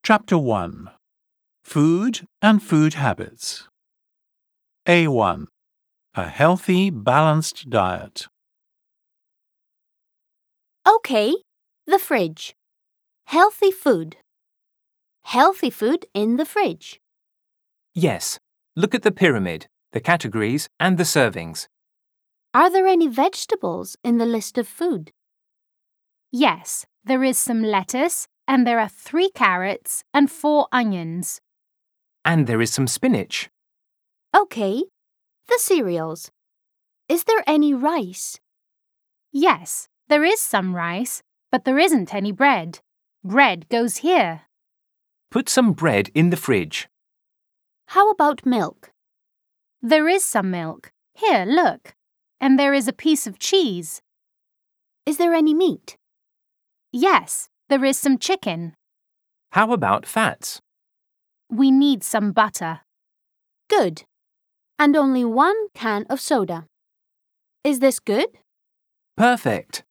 Chapter 1. Food and Food Habits. A1. A healthy, balanced diet. Okay, the fridge. Healthy food. Healthy food in the fridge. Yes, look at the pyramid, the categories and the servings. Are there any vegetables in the list of food? Yes, there is some lettuce and there are 3 carrots and 4 onions. And there is some spinach. Okay, the cereals. Is there any rice? Yes, there is some rice, but there isn't any bread. Bread goes here. Put some bread in the fridge. How about milk? There is some milk. Here, look. And there is a piece of cheese. Is there any meat? Yes, there is some chicken. How about fats? We need some butter. Good. And only 1 can of soda. Is this good? Perfect.